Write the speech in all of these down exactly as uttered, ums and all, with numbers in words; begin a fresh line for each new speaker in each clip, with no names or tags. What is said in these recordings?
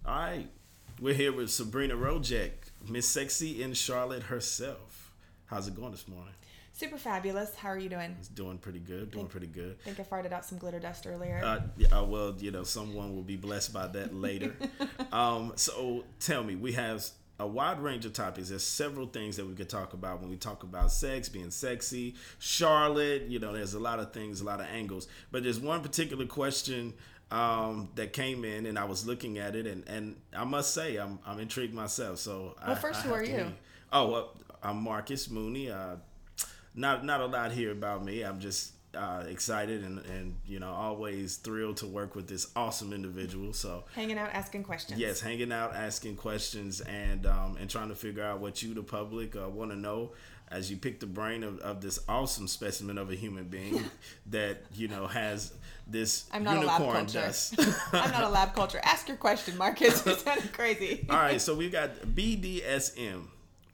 All right, we're here with Sabrina Rojek, Miss Sexy in Charlotte herself. How's it going this morning?
Super fabulous. How are you doing?
It's doing pretty good. Doing
think,
pretty good.
think I farted out some glitter dust earlier.
Uh, yeah, uh, well, you know, someone will be blessed by that later. um, so tell me, we have a wide range of topics. There's several things that we could talk about when we talk about sex, being sexy, Charlotte. You know, there's a lot of things, a lot of angles. But there's one particular question um, that came in, and I was looking at it, and, and I must say, I'm I'm intrigued myself. So,
well,
I,
first,
I
who
have
are
to
you?
hear. Oh, well, I'm Marcus Mooney. Uh, not not a lot here about me. I'm just uh, excited and, and you know always thrilled to work with this awesome individual. So
hanging out, asking questions.
Yes, hanging out, asking questions, and um, and trying to figure out what you, the public, uh, want to know as you pick the brain of, of this awesome specimen of a human being that you know has this
I'm not
unicorn
a lab culture.
dust.
I'm not a lab culture. Ask your question, Marcus. You sounded crazy.
All right, so we've got B D S M.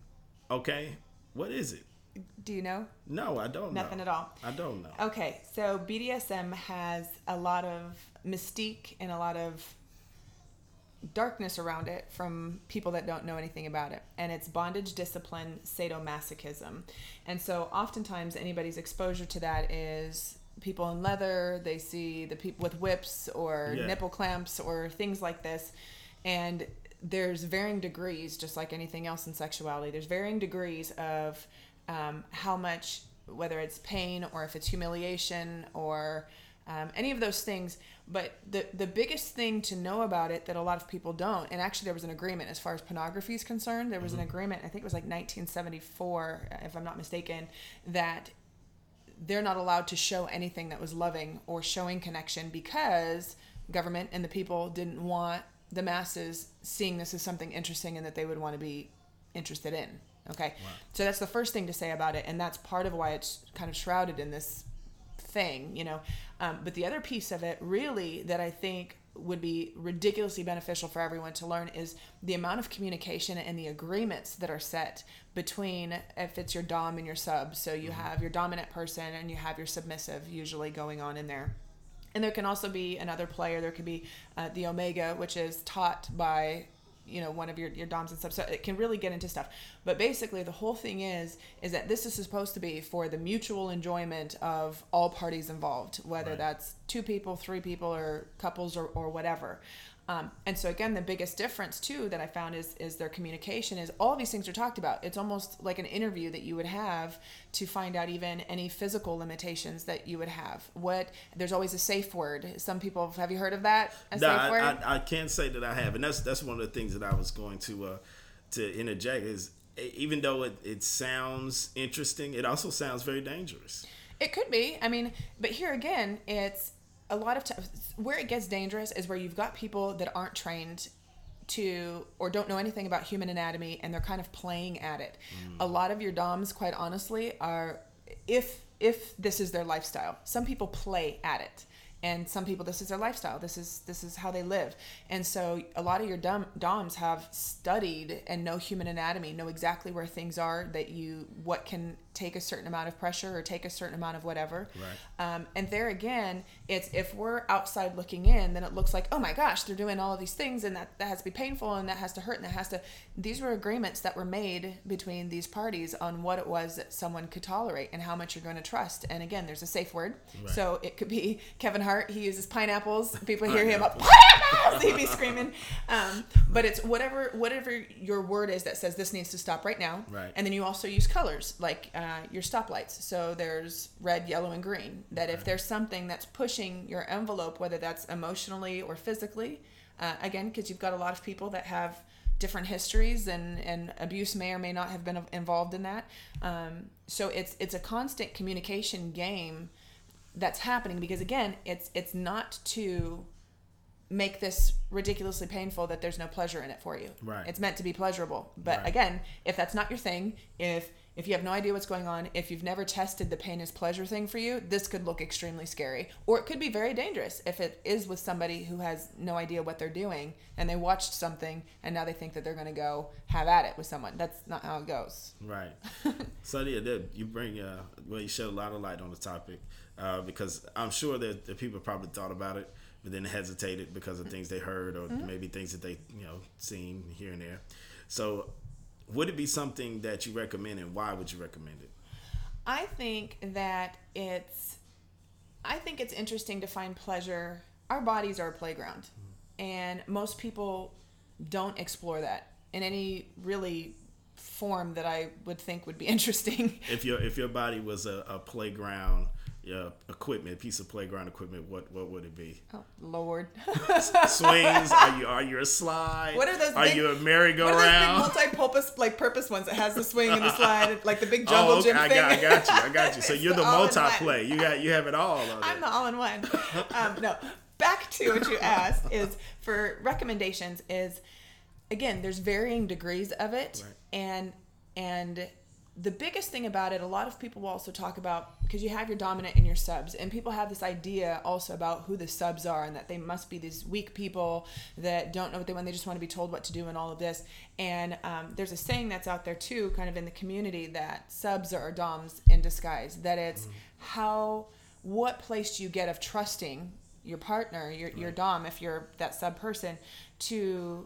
Okay, what is it?
Do you know?
No, I don't know.
Nothing at all.
I don't know.
Okay, so B D S M has a lot of mystique and a lot of darkness around it from people that don't know anything about it. And it's bondage, discipline, sadomasochism. And so oftentimes anybody's exposure to that is people in leather. They see the people with whips or
Yeah.
nipple clamps or things like this. And there's varying degrees, just like anything else in sexuality. There's varying degrees of um, how much, whether it's pain or if it's humiliation or um, any of those things. But the the biggest thing to know about it that a lot of people don't, and actually there was an agreement as far as pornography is concerned. There was mm-hmm. an agreement, I think it was like nineteen seventy-four, if I'm not mistaken, that they're not allowed to show anything that was loving or showing connection because government and the people didn't want the masses seeing this as something interesting and that they would want to be interested in. Okay. Wow. So that's the first thing to say about it. And that's part of why it's kind of shrouded in this thing, you know. Um, but the other piece of it really that I think would be ridiculously beneficial for everyone to learn is the amount of communication and the agreements that are set between, if it's your dom and your sub. So you mm-hmm. have your dominant person and you have your submissive usually going on in there. And there can also be another player. There could be uh, the omega, which is taught by, you know, one of your, your doms and subs. So it can really get into stuff. But basically the whole thing is, is that this is supposed to be for the mutual enjoyment of all parties involved, whether right. that's two people, three people, or couples or, or whatever. Um, and so again, the biggest difference too that I found is is their communication is all of these things are talked about. It's almost like an interview that you would have to find out even any physical limitations that you would have. What there's always a safe word. Some people have you heard of that? A
no,
safe
I,
word?
I, I can't say that I have, and that's that's one of the things that I was going to uh, to interject is even though it, it sounds interesting, it also sounds very dangerous.
It could be. I mean, but here again, it's a lot of times where it gets dangerous is where you've got people that aren't trained to or don't know anything about human anatomy and they're kind of playing at it. Mm. A lot of your doms, quite honestly, are if if this is their lifestyle. Some people play at it. And some people, this is their lifestyle. This is this is how they live. And so a lot of your dom, doms have studied and know human anatomy, know exactly where things are, that you, what can take a certain amount of pressure or take a certain amount of whatever. Right. Um, and there again, it's if we're outside looking in, then it looks like, oh my gosh, they're doing all of these things and that, that has to be painful and that has to hurt and that has to, these were agreements that were made between these parties on what it was that someone could tolerate and how much you're going to trust. And again, there's a safe word. Right. So it could be Kevin Hart, he uses pineapples. People hear him up, pineapples! He'd be screaming. Um, but it's whatever whatever your word is that says this needs to stop right now.
Right.
And then you also use colors, like uh, your stoplights. So there's red, yellow, and green. That if there's something that's pushing your envelope, whether that's emotionally or physically, uh, again, because you've got a lot of people that have different histories and, and abuse may or may not have been involved in that. Um, so it's it's a constant communication game that's happening because again, it's it's not to make this ridiculously painful that there's no pleasure in it for you.
Right.
It's meant to be pleasurable. But
right.
again, if that's not your thing, if if you have no idea what's going on, if you've never tested the pain is pleasure thing for you, this could look extremely scary. Or it could be very dangerous if it is with somebody who has no idea what they're doing and they watched something and now they think that they're going to go have at it with someone. That's not how it goes.
Right. So yeah, you bring, uh, well, you shed a lot of light on the topic uh, because I'm sure that the people probably thought about it but then hesitated because of things they heard or
mm-hmm.
maybe things that they, you know, seen here and there. So would it be something that you recommend, and why would you recommend it?
I think that it's, I think it's interesting to find pleasure. Our bodies are a playground, mm-hmm. and most people don't explore that in any really form that I would think would be interesting.
If your if your body was a, a playground, yeah, equipment, piece of playground equipment, what what would it be?
Oh Lord!
Swings? Are you are you a slide?
What are those?
Are
big,
you a merry-go-round?
What are those big multi-purpose like purpose ones that has the swing and the slide, like the big jungle
oh, okay.
gym
I
thing?
Got, I got you. I got you. So you're the,
the
multi-play. You got you have it all. On
I'm
it.
the all-in-one. Um, no, back to what you asked is for recommendations. Is again, there's varying degrees of it,
right.
and and the biggest thing about it, a lot of people will also talk about, because you have your dominant and your subs, and people have this idea also about who the subs are and that they must be these weak people that don't know what they want, they just want to be told what to do and all of this. And um, there's a saying that's out there too, kind of in the community, that subs are doms in disguise, that it's mm. how, what place do you get of trusting your partner, your, right. your dom, if you're that sub person, to,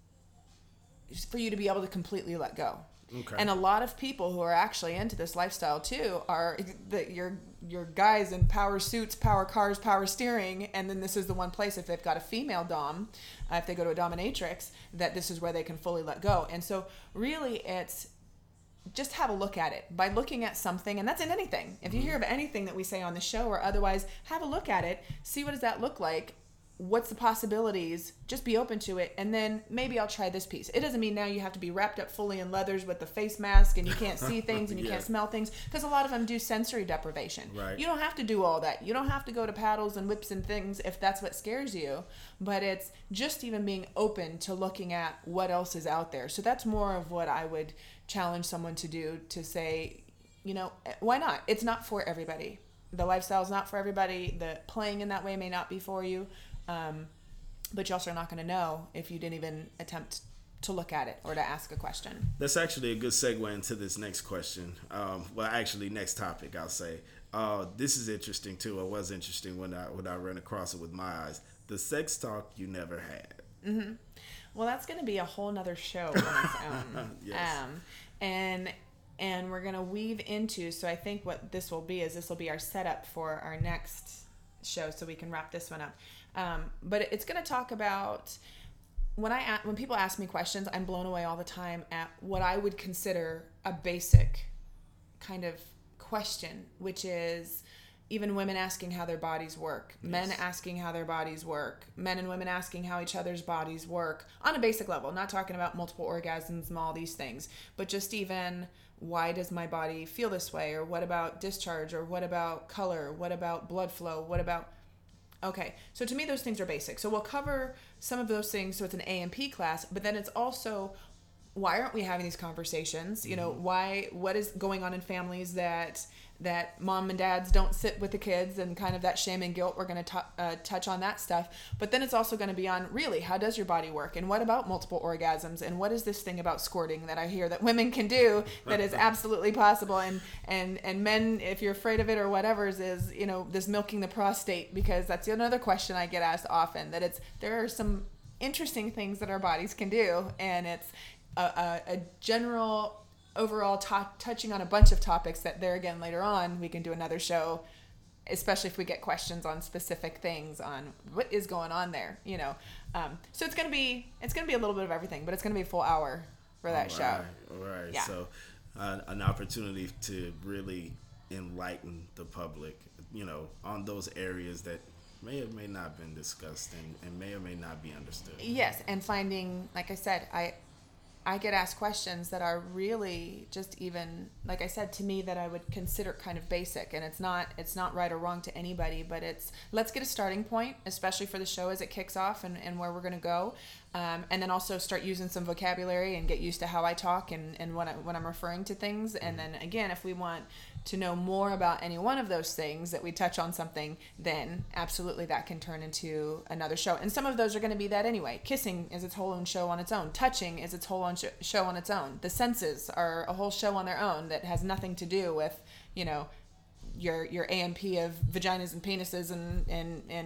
for you to be able to completely let go.
Okay.
And a lot of people who are actually into this lifestyle too are the, your your guys in power suits, power cars, power steering, and then this is the one place, if they've got a female dom, uh, if they go to a dominatrix, that this is where they can fully let go. And so really it's just have a look at it by looking at something, and that's in anything. If you hear of anything that we say on the show or otherwise, have a look at it, see what does that look like. What's the possibilities? Just be open to it, and then maybe I'll try this piece. It doesn't mean now you have to be wrapped up fully in leathers with the face mask and you can't see things and you yeah. can't smell things, because a lot of them do sensory deprivation.
Right.
You don't have to do all that. You don't have to go to paddles and whips and things if that's what scares you, but it's just even being open to looking at what else is out there. So that's more of what I would challenge someone to do, to say, you know, why not? It's not for everybody. The lifestyle is not for everybody. The playing in that way may not be for you. Um, but you also are not going to know if you didn't even attempt to look at it or to ask a question.
That's actually a good segue into this next question. Um, well, actually, next topic, I'll say. Uh, this is interesting, too. It was interesting when I when I ran across it with my eyes. The sex talk you never had.
Mm-hmm. Well, that's going to be a whole nother show on its own.
Yes.
Um, and and we're going to weave into, so I think what this will be is this will be our setup for our next show, so we can wrap this one up. Um, but it's going to talk about, when I when people ask me questions, I'm blown away all the time at what I would consider a basic kind of question, which is even women asking how their bodies work, yes. men asking how their bodies work, men and women asking how each other's bodies work on a basic level, not talking about multiple orgasms and all these things, but just even, why does my body feel this way? Or what about discharge? Or what about color? What about blood flow? What about... Okay, so to me, those things are basic. So we'll cover some of those things. So it's an A and P class, but then it's also, why aren't we having these conversations? You know, why, what is going on in families that that mom and dads don't sit with the kids, and kind of that shame and guilt. We're going to uh, touch on that stuff. But then it's also going to be on, really, how does your body work? And what about multiple orgasms? And what is this thing about squirting that I hear that women can do that is absolutely possible? And, and, and men, if you're afraid of it or whatever, is, you know, this milking the prostate, because that's another question I get asked often, that it's, there are some interesting things that our bodies can do. And it's a, a, a general overall t- touching on a bunch of topics that there again later on we can do another show, especially if we get questions on specific things on what is going on there, you know. Um, so it's gonna be it's gonna be a little bit of everything, but it's gonna be a full hour for that
all
show.
Right, all right.
Yeah.
So uh, an opportunity to really enlighten the public, you know, on those areas that may or may not have been discussed and, and may or may not be understood.
Yes, and finding, like I said, I. I get asked questions that are really just even, like I said, to me, that I would consider kind of basic, and it's not it's not right or wrong to anybody, but it's, let's get a starting point, especially for the show as it kicks off and, and where we're going to go, um, and then also start using some vocabulary and get used to how I talk and, and when, I, when I'm referring to things. And then again, if we want to know more about any one of those things that we touch on something, then absolutely that can turn into another show. And some of those are going to be that anyway. Kissing is its whole own show on its own. Touching is its whole own sh- show on its own. The senses are a whole show on their own that has nothing to do with, you know, your your A M P of vaginas and penises and, and, and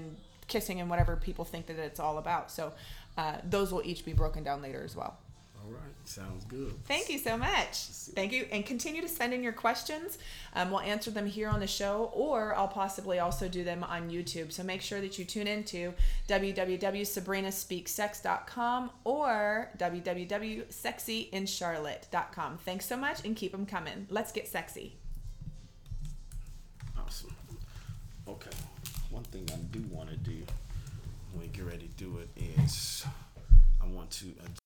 kissing and whatever people think that it's all about. So uh, those will each be broken down later as well.
All right. Sounds good.
Thank you so much. Thank you. And continue to send in your questions. Um, we'll answer them here on the show, or I'll possibly also do them on YouTube. So make sure that you tune into w w w dot sabrina speaks sex dot com or w w w dot sexy in charlotte dot com. Thanks so much, and keep them coming. Let's get sexy.
Awesome. Okay. One thing I do want to do when we get ready to do it is I want to